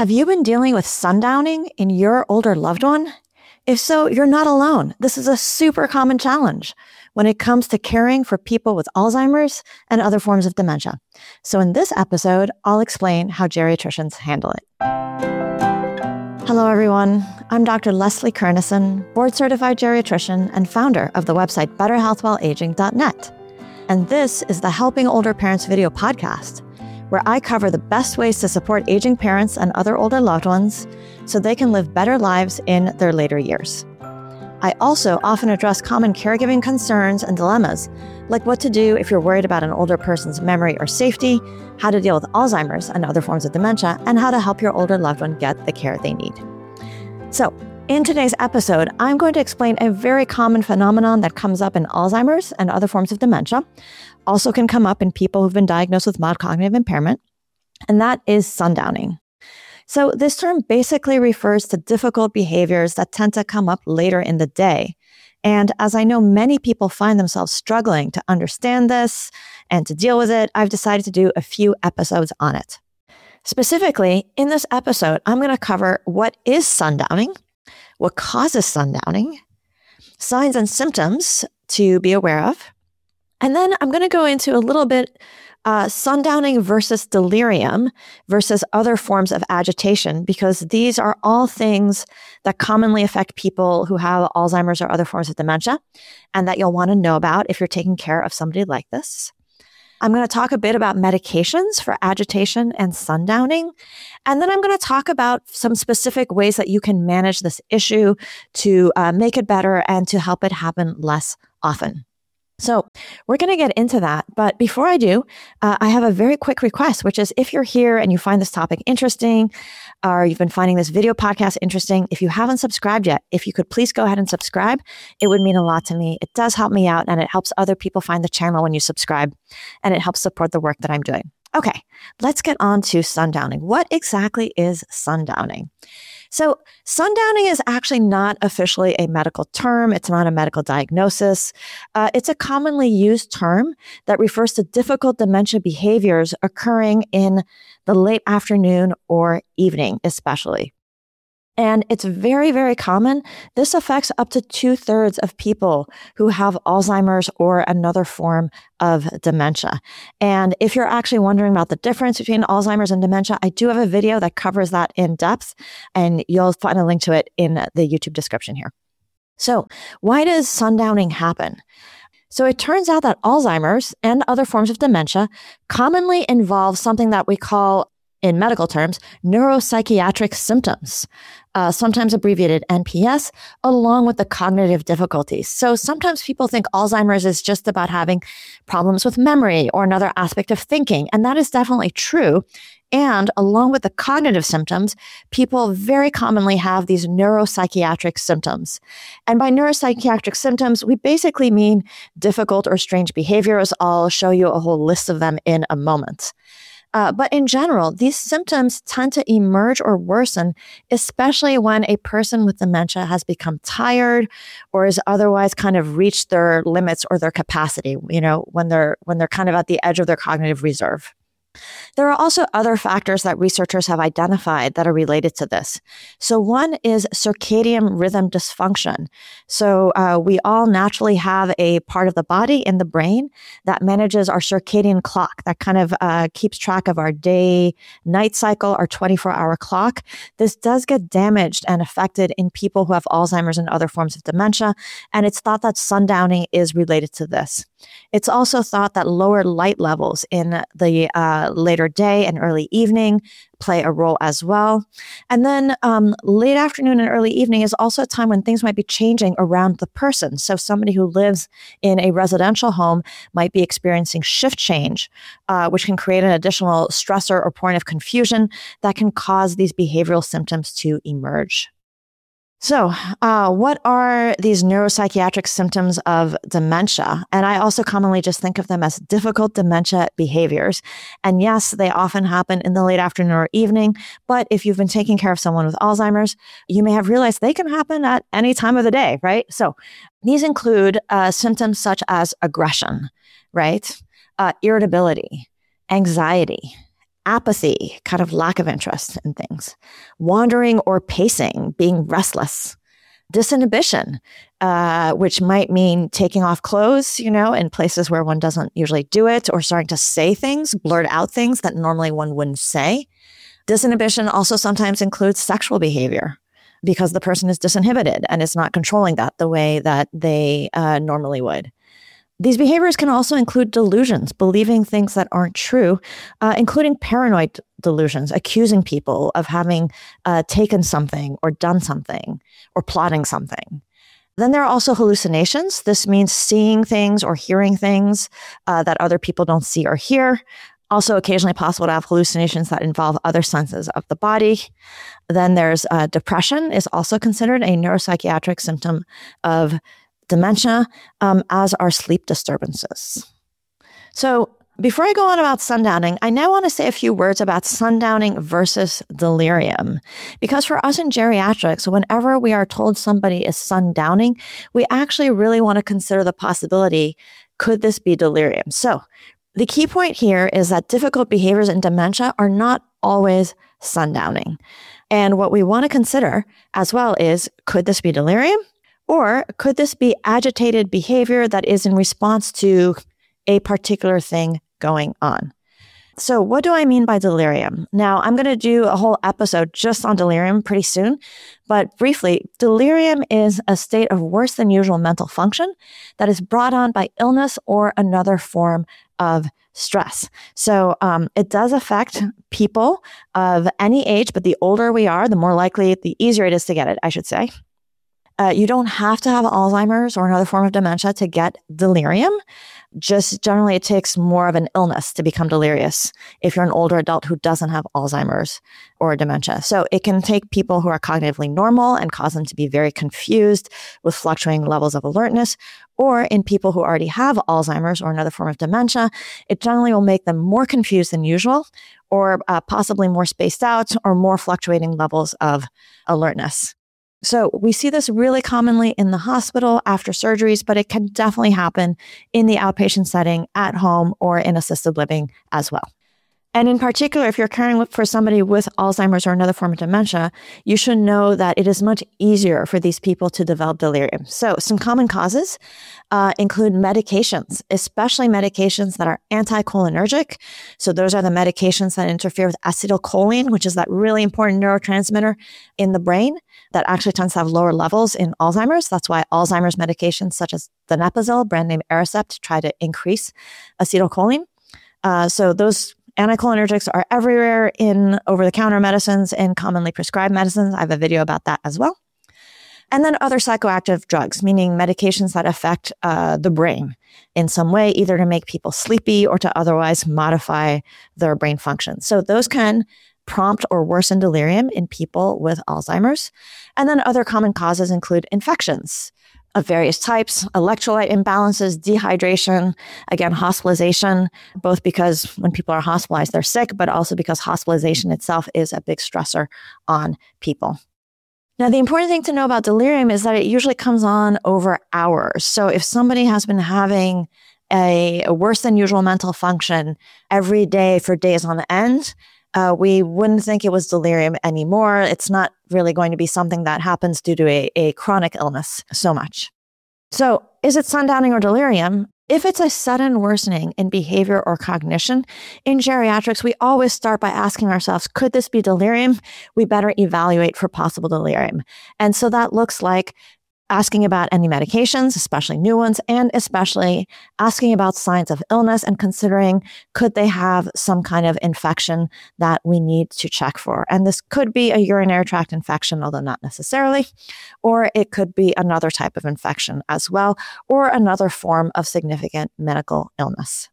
Have you been dealing with sundowning in your older loved one? If so, you're not alone. This is a super common challenge when it comes to caring for people with Alzheimer's and other forms of dementia. So in this episode, I'll explain how geriatricians handle it. Hello, everyone. I'm Dr. Leslie Kernison, board-certified geriatrician and founder of the website BetterHealthWhileAging.net. And this is the Helping Older Parents video podcast, where I cover the best ways to support aging parents and other older loved ones so they can live better lives in their later years. I also often address common caregiving concerns and dilemmas, like what to do if you're worried about an older person's memory or safety, how to deal with Alzheimer's and other forms of dementia, and how to help your older loved one get the care they need. So, in today's episode, I'm going to explain a very common phenomenon that comes up in Alzheimer's and other forms of dementia, also can come up in people who've been diagnosed with mild cognitive impairment, and that is sundowning. So this term basically refers to difficult behaviors that tend to come up later in the day. And as I know many people find themselves struggling to understand this and to deal with it, I've decided to do a few episodes on it. Specifically, in this episode, I'm going to cover what is sundowning, what causes sundowning, signs and symptoms to be aware of, and then I'm going to go into a little bit sundowning versus delirium versus other forms of agitation, because these are all things that commonly affect people who have Alzheimer's or other forms of dementia, and that you'll want to know about if you're taking care of somebody like this. I'm going to talk a bit about medications for agitation and sundowning, and then I'm going to talk about some specific ways that you can manage this issue to make it better and to help it happen less often. So we're going to get into that. But before I do, I have a very quick request, which is if you're here and you find this topic interesting, or you've been finding this video podcast interesting, if you haven't subscribed yet, if you could please go ahead and subscribe, it would mean a lot to me. It does help me out, and it helps other people find the channel when you subscribe, and it helps support the work that I'm doing. Okay, let's get on to sundowning. What exactly is sundowning? So sundowning is actually not officially a medical term. It's not a medical diagnosis. It's a commonly used term that refers to difficult dementia behaviors occurring in the late afternoon or evening, especially. And it's very, very common. This affects up to 2/3 of people who have Alzheimer's or another form of dementia. And if you're actually wondering about the difference between Alzheimer's and dementia, I do have a video that covers that in depth, and you'll find a link to it in the YouTube description here. So why does sundowning happen? So it turns out that Alzheimer's and other forms of dementia commonly involve something that we call, in medical terms, neuropsychiatric symptoms, sometimes abbreviated NPS, along with the cognitive difficulties. So sometimes people think Alzheimer's is just about having problems with memory or another aspect of thinking, and that is definitely true. And along with the cognitive symptoms, people very commonly have these neuropsychiatric symptoms. And by neuropsychiatric symptoms, we basically mean difficult or strange behaviors. I'll show you a whole list of them in a moment. But in general, these symptoms tend to emerge or worsen, especially when a person with dementia has become tired or has otherwise kind of reached their limits or their capacity, when they're kind of at the edge of their cognitive reserve. There are also other factors that researchers have identified that are related to this. So one is circadian rhythm dysfunction. So we all naturally have a part of the body in the brain that manages our circadian clock, that kind of keeps track of our day-night cycle, our 24-hour clock. This does get damaged and affected in people who have Alzheimer's and other forms of dementia, and it's thought that sundowning is related to this. It's also thought that lower light levels in the later day and early evening play a role as well. And then late afternoon and early evening is also a time when things might be changing around the person. So somebody who lives in a residential home might be experiencing shift change, which can create an additional stressor or point of confusion that can cause these behavioral symptoms to emerge. So, what are these neuropsychiatric symptoms of dementia? And I also commonly just think of them as difficult dementia behaviors. And yes, they often happen in the late afternoon or evening. But if you've been taking care of someone with Alzheimer's, you may have realized they can happen at any time of the day, right? So these include symptoms such as aggression, right? Irritability, anxiety, apathy, kind of lack of interest in things, wandering or pacing, being restless, disinhibition, which might mean taking off clothes, in places where one doesn't usually do it, or starting to say things, blurt out things that normally one wouldn't say. Disinhibition also sometimes includes sexual behavior because the person is disinhibited and is not controlling that the way that they normally would. These behaviors can also include delusions, believing things that aren't true, including paranoid delusions, accusing people of having taken something or done something or plotting something. Then there are also hallucinations. This means seeing things or hearing things that other people don't see or hear. Also occasionally possible to have hallucinations that involve other senses of the body. Then there's depression is also considered a neuropsychiatric symptom of dementia, as are sleep disturbances. So before I go on about sundowning, I now want to say a few words about sundowning versus delirium. Because for us in geriatrics, whenever we are told somebody is sundowning, we actually really want to consider the possibility, could this be delirium? So the key point here is that difficult behaviors in dementia are not always sundowning. And what we want to consider as well is, could this be delirium? Or could this be agitated behavior that is in response to a particular thing going on? So what do I mean by delirium? Now, I'm going to do a whole episode just on delirium pretty soon. But briefly, delirium is a state of worse than usual mental function that is brought on by illness or another form of stress. So it does affect people of any age, but the older we are, the more likely, the easier it is to get it, I should say. You don't have to have Alzheimer's or another form of dementia to get delirium. Just generally, it takes more of an illness to become delirious if you're an older adult who doesn't have Alzheimer's or dementia. So it can take people who are cognitively normal and cause them to be very confused with fluctuating levels of alertness. Or in people who already have Alzheimer's or another form of dementia, it generally will make them more confused than usual, or possibly more spaced out or more fluctuating levels of alertness. So we see this really commonly in the hospital after surgeries, but it can definitely happen in the outpatient setting, at home, or in assisted living as well. And in particular, if you're caring for somebody with Alzheimer's or another form of dementia, you should know that it is much easier for these people to develop delirium. So some common causes include medications, especially medications that are anticholinergic. So those are the medications that interfere with acetylcholine, which is that really important neurotransmitter in the brain that actually tends to have lower levels in Alzheimer's. That's why Alzheimer's medications such as donepezil, brand name Aricept, try to increase acetylcholine. So those anticholinergics are everywhere in over-the-counter medicines and commonly prescribed medicines. I have a video about that as well. And then other psychoactive drugs, meaning medications that affect the brain in some way, either to make people sleepy or to otherwise modify their brain function. So those can prompt or worsen delirium in people with Alzheimer's. And then other common causes include infections of various types, electrolyte imbalances, dehydration, again, hospitalization, both because when people are hospitalized, they're sick, but also because hospitalization itself is a big stressor on people. Now, the important thing to know about delirium is that it usually comes on over hours. So if somebody has been having a worse than usual mental function every day for days on end, we wouldn't think it was delirium anymore. It's not really going to be something that happens due to a chronic illness so much. So is it sundowning or delirium? If it's a sudden worsening in behavior or cognition, in geriatrics, we always start by asking ourselves, could this be delirium? We better evaluate for possible delirium. And so that looks like asking about any medications, especially new ones, and especially asking about signs of illness and considering, could they have some kind of infection that we need to check for? And this could be a urinary tract infection, although not necessarily, or it could be another type of infection as well, or another form of significant medical illness.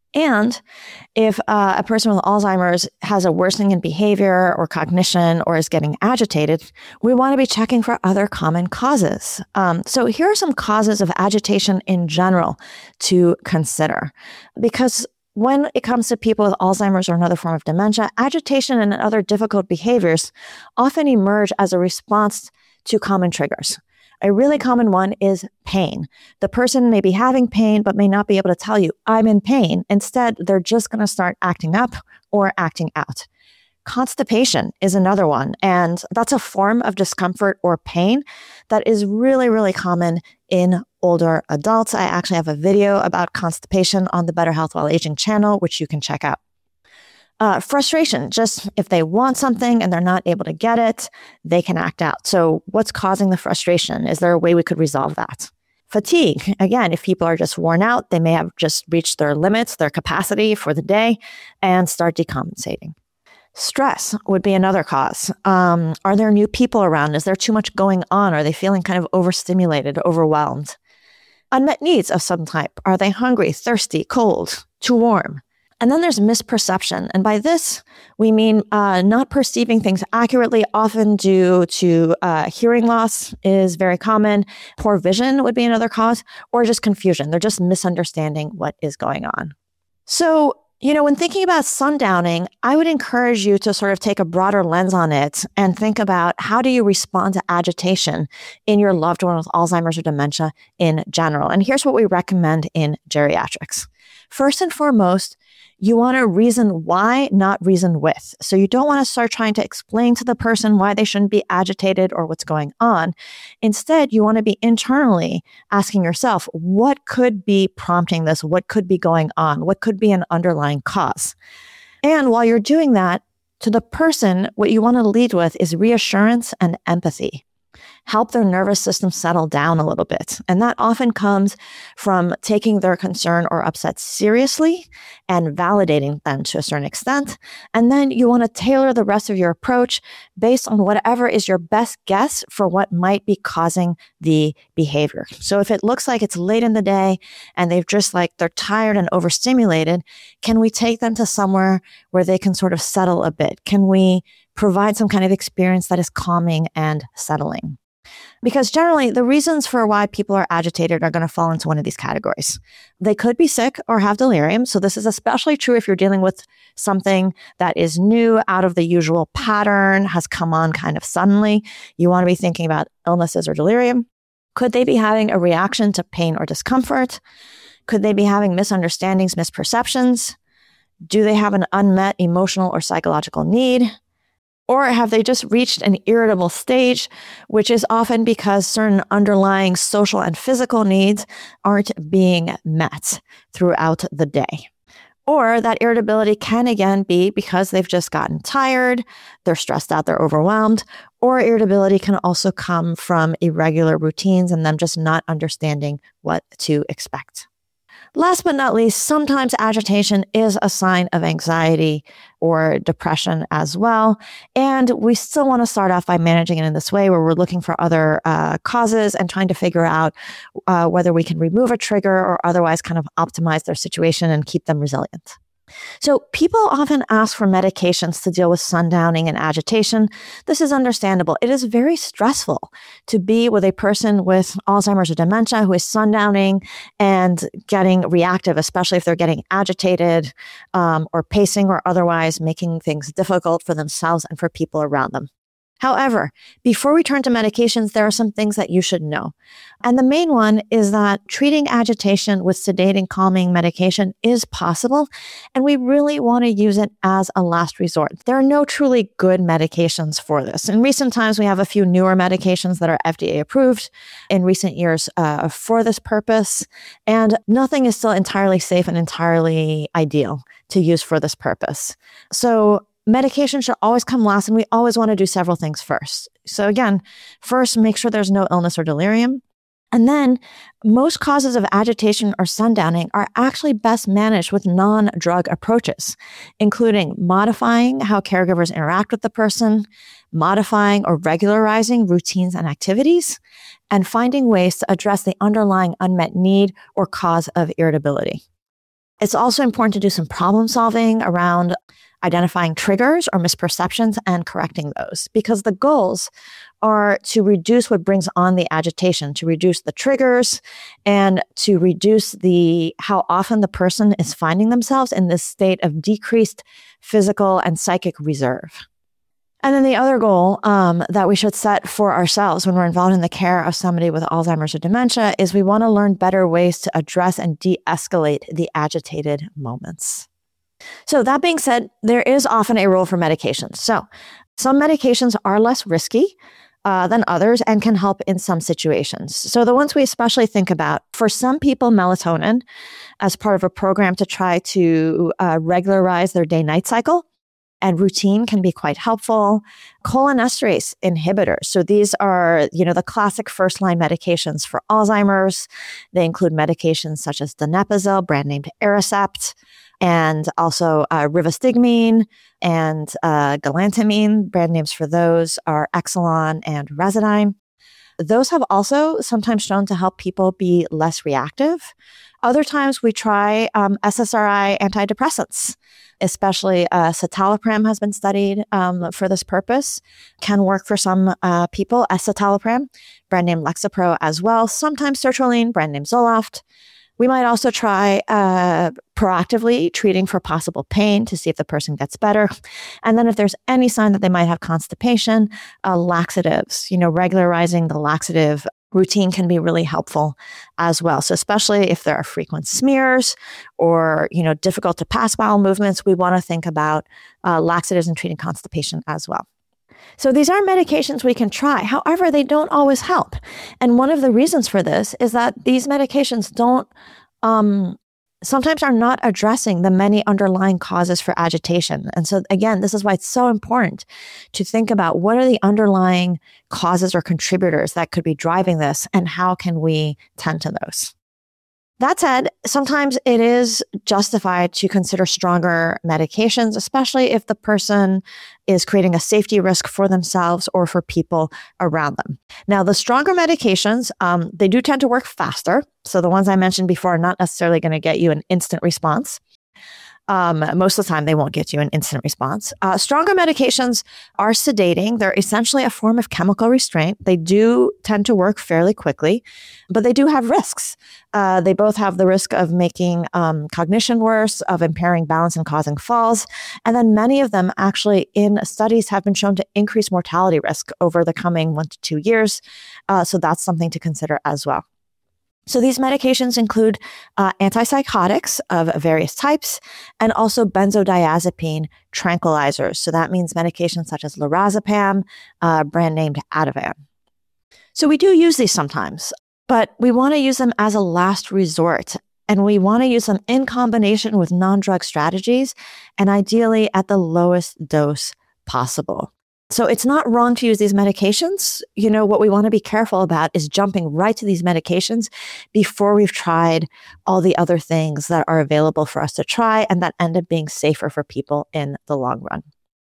And if a person with Alzheimer's has a worsening in behavior or cognition or is getting agitated, we want to be checking for other common causes. So here are some causes of agitation in general to consider. Because when it comes to people with Alzheimer's or another form of dementia, agitation and other difficult behaviors often emerge as a response to common triggers. A really common one is pain. The person may be having pain, but may not be able to tell you, I'm in pain. Instead, they're just going to start acting up or acting out. Constipation is another one, and that's a form of discomfort or pain that is really, really common in older adults. I actually have a video about constipation on the Better Health While Aging channel, which you can check out. Frustration, just if they want something and they're not able to get it, they can act out. So what's causing the frustration? Is there a way we could resolve that? Fatigue, again, if people are just worn out, they may have just reached their limits, their capacity for the day, and start decompensating. Stress would be another cause. Are there new people around? Is there too much going on? Are they feeling kind of overstimulated, overwhelmed? Unmet needs of some type. Are they hungry, thirsty, cold, too warm? And then there's misperception. And by this, we mean not perceiving things accurately, often due to hearing loss is very common. Poor vision would be another cause, or just confusion. They're just misunderstanding what is going on. So, when thinking about sundowning, I would encourage you to sort of take a broader lens on it and think about how do you respond to agitation in your loved one with Alzheimer's or dementia in general. And here's what we recommend in geriatrics. First and foremost, you want to reason why, not reason with. So you don't want to start trying to explain to the person why they shouldn't be agitated or what's going on. Instead, you want to be internally asking yourself, what could be prompting this? What could be going on? What could be an underlying cause? And while you're doing that, to the person, what you want to lead with is reassurance and empathy. Help their nervous system settle down a little bit. And that often comes from taking their concern or upset seriously and validating them to a certain extent. And then you want to tailor the rest of your approach based on whatever is your best guess for what might be causing the behavior. So if it looks like it's late in the day and they're tired and overstimulated, can we take them to somewhere where they can sort of settle a bit? Can we provide some kind of experience that is calming and settling? Because generally, the reasons for why people are agitated are going to fall into one of these categories. They could be sick or have delirium. So this is especially true if you're dealing with something that is new, out of the usual pattern, has come on kind of suddenly. You want to be thinking about illnesses or delirium. Could they be having a reaction to pain or discomfort? Could they be having misunderstandings, misperceptions? Do they have an unmet emotional or psychological need? Or have they just reached an irritable stage, which is often because certain underlying social and physical needs aren't being met throughout the day? Or that irritability can again be because they've just gotten tired, they're stressed out, they're overwhelmed, or irritability can also come from irregular routines and them just not understanding what to expect. Last but not least, sometimes agitation is a sign of anxiety or depression as well. And we still want to start off by managing it in this way where we're looking for other causes and trying to figure out whether we can remove a trigger or otherwise kind of optimize their situation and keep them resilient. So people often ask for medications to deal with sundowning and agitation. This is understandable. It is very stressful to be with a person with Alzheimer's or dementia who is sundowning and getting reactive, especially if they're getting agitated or pacing or otherwise making things difficult for themselves and for people around them. However, before we turn to medications, there are some things that you should know. And the main one is that treating agitation with sedating, calming medication is possible, and we really want to use it as a last resort. There are no truly good medications for this. In recent times, we have a few newer medications that are FDA approved in recent years for this purpose, and nothing is still entirely safe and entirely ideal to use for this purpose. So medication should always come last, and we always want to do several things first. So again, first, make sure there's no illness or delirium. And then most causes of agitation or sundowning are actually best managed with non-drug approaches, including modifying how caregivers interact with the person, modifying or regularizing routines and activities, and finding ways to address the underlying unmet need or cause of irritability. It's also important to do some problem solving around identifying triggers or misperceptions and correcting those, because the goals are to reduce what brings on the agitation, to reduce the triggers, and to reduce how often the person is finding themselves in this state of decreased physical and psychic reserve. And then the other goal that we should set for ourselves when we're involved in the care of somebody with Alzheimer's or dementia is we want to learn better ways to address and de-escalate the agitated moments. So that being said, there is often a role for medications. So some medications are less risky than others and can help in some situations. So the ones we especially think about, for some people, melatonin as part of a program to try to regularize their day-night cycle and routine can be quite helpful. Cholinesterase inhibitors. So these are, the classic first-line medications for Alzheimer's. They include medications such as donepezil, brand named Aricept, and also rivastigmine and galantamine. Brand names for those are Exelon and Residine. Those have also sometimes shown to help people be less reactive. Other times we try SSRI antidepressants, especially citalopram has been studied for this purpose, can work for some people, escitalopram, brand name Lexapro as well, sometimes sertraline, brand name Zoloft. We might also try proactively treating for possible pain to see if the person gets better. And then if there's any sign that they might have constipation, laxatives, regularizing the laxative routine can be really helpful as well. So especially if there are frequent smears or, difficult to pass bowel movements, we want to think about laxatives and treating constipation as well. So these are medications we can try. However, they don't always help. And one of the reasons for this is that these medications sometimes are not addressing the many underlying causes for agitation. And so again, this is why it's so important to think about what are the underlying causes or contributors that could be driving this and how can we tend to those. That said, sometimes it is justified to consider stronger medications, especially if the person is creating a safety risk for themselves or for people around them. Now, the stronger medications, they do tend to work faster. So the ones I mentioned before are not necessarily going to get you an instant response. Most of the time, they won't get you an instant response. Stronger medications are sedating. They're essentially a form of chemical restraint. They do tend to work fairly quickly, but they do have risks. They both have the risk of making cognition worse, of impairing balance and causing falls. And then many of them actually in studies have been shown to increase mortality risk over the coming 1 to 2 years. So that's something to consider as well. So these medications include antipsychotics of various types and also benzodiazepine tranquilizers. So that means medications such as lorazepam, brand named Ativan. So we do use these sometimes, but we want to use them as a last resort. And we want to use them in combination with non-drug strategies and ideally at the lowest dose possible. So it's not wrong to use these medications. What we want to be careful about is jumping right to these medications before we've tried all the other things that are available for us to try and that end up being safer for people in the long run.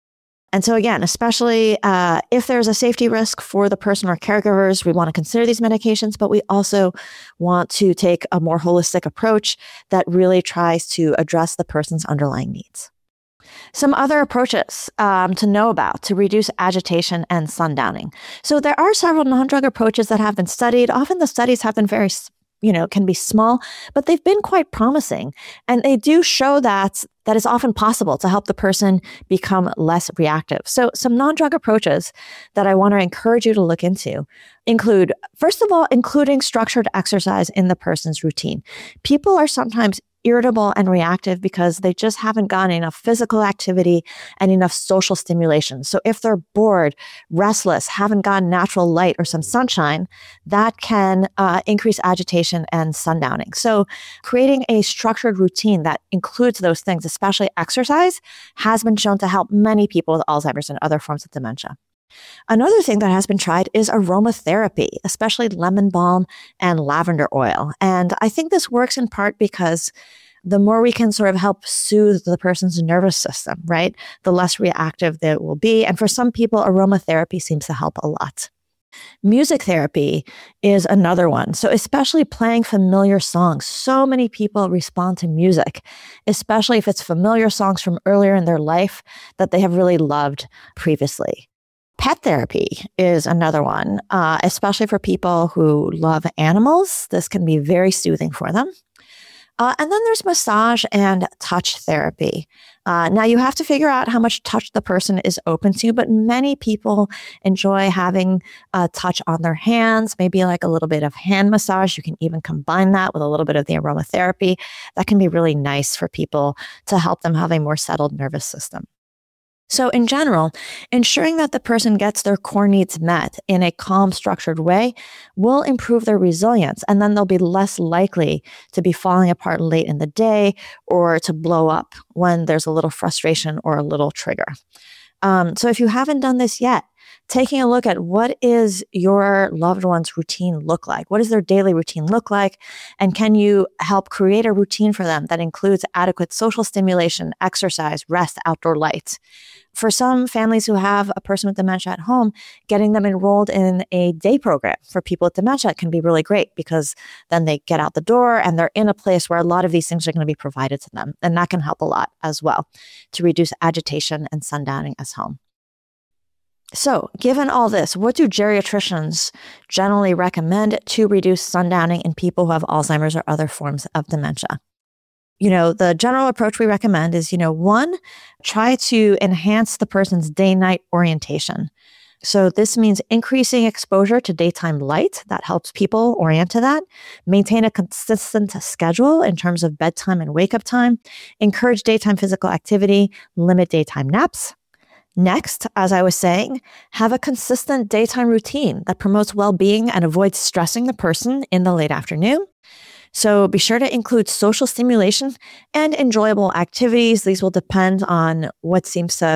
And so again, especially if there's a safety risk for the person or caregivers, we want to consider these medications, but we also want to take a more holistic approach that really tries to address the person's underlying needs. Some other approaches to know about to reduce agitation and sundowning. So there are several non-drug approaches that have been studied. Often the studies have been very, can be small, but they've been quite promising. And they do show that it's often possible to help the person become less reactive. So some non-drug approaches that I want to encourage you to look into include, first of all, including structured exercise in the person's routine. People are sometimes irritable and reactive because they just haven't gotten enough physical activity and enough social stimulation. So if they're bored, restless, haven't gotten natural light or some sunshine, that can increase agitation and sundowning. So creating a structured routine that includes those things, especially exercise, has been shown to help many people with Alzheimer's and other forms of dementia. Another thing that has been tried is aromatherapy, especially lemon balm and lavender oil. And I think this works in part because the more we can sort of help soothe the person's nervous system, right, the less reactive they will be. And for some people, aromatherapy seems to help a lot. Music therapy is another one. So especially playing familiar songs. So many people respond to music, especially if it's familiar songs from earlier in their life that they have really loved previously. Pet therapy is another one, especially for people who love animals. This can be very soothing for them. And then there's massage and touch therapy. Now, you have to figure out how much touch the person is open to, but many people enjoy having a touch on their hands, maybe like a little bit of hand massage. You can even combine that with a little bit of the aromatherapy. That can be really nice for people to help them have a more settled nervous system. So in general, ensuring that the person gets their core needs met in a calm, structured way will improve their resilience, and then they'll be less likely to be falling apart late in the day or to blow up when there's a little frustration or a little trigger. So if you haven't done this yet, taking a look at what is your loved one's routine look like? What does their daily routine look like? And can you help create a routine for them that includes adequate social stimulation, exercise, rest, outdoor light? For some families who have a person with dementia at home, getting them enrolled in a day program for people with dementia can be really great, because then they get out the door and they're in a place where a lot of these things are going to be provided to them. And that can help a lot as well to reduce agitation and sundowning as home. So, given all this, what do geriatricians generally recommend to reduce sundowning in people who have Alzheimer's or other forms of dementia? The general approach we recommend is, one, try to enhance the person's day-night orientation. So this means increasing exposure to daytime light. That helps people orient to that. Maintain a consistent schedule in terms of bedtime and wake-up time. Encourage daytime physical activity. Limit daytime naps. Next, as I was saying, have a consistent daytime routine that promotes well-being and avoids stressing the person in the late afternoon. So be sure to include social stimulation and enjoyable activities. These will depend on what seems to,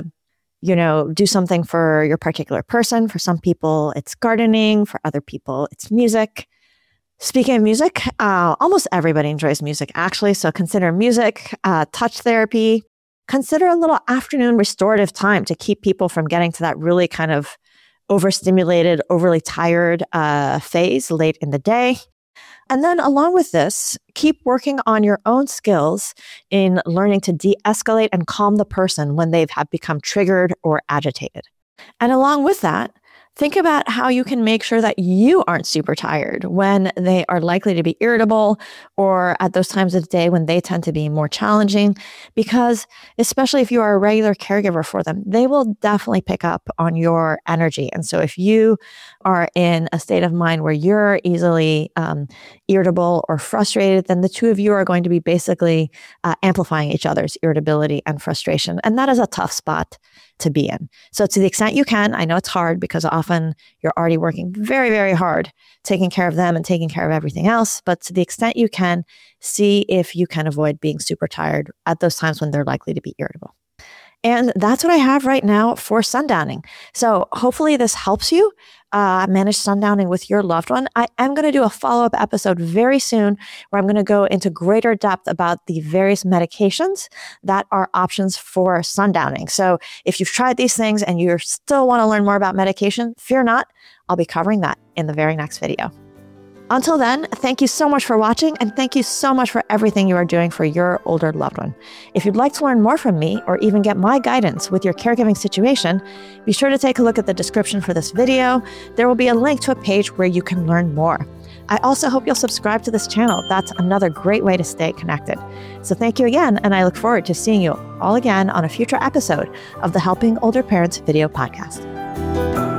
do something for your particular person. For some people, it's gardening. For other people, it's music. Speaking of music, almost everybody enjoys music, actually. So consider music, touch therapy. Consider a little afternoon restorative time to keep people from getting to that really kind of overstimulated, overly tired phase late in the day. And then along with this, keep working on your own skills in learning to de-escalate and calm the person when they have become triggered or agitated. And along with that, think about how you can make sure that you aren't super tired when they are likely to be irritable, or at those times of the day when they tend to be more challenging, because especially if you are a regular caregiver for them, they will definitely pick up on your energy. And so if you are in a state of mind where you're easily irritable or frustrated, then the two of you are going to be basically amplifying each other's irritability and frustration. And that is a tough spot to be in. So to the extent you can, I know it's hard because often you're already working very, very hard taking care of them and taking care of everything else. But to the extent you can, see if you can avoid being super tired at those times when they're likely to be irritable. And that's what I have right now for sundowning. So hopefully this helps you manage sundowning with your loved one. I am going to do a follow-up episode very soon where I'm going to go into greater depth about the various medications that are options for sundowning. So if you've tried these things and you still want to learn more about medication, fear not, I'll be covering that in the very next video. Until then, thank you so much for watching, and thank you so much for everything you are doing for your older loved one. If you'd like to learn more from me or even get my guidance with your caregiving situation, be sure to take a look at the description for this video. There will be a link to a page where you can learn more. I also hope you'll subscribe to this channel. That's another great way to stay connected. So thank you again, and I look forward to seeing you all again on a future episode of the Helping Older Parents video podcast.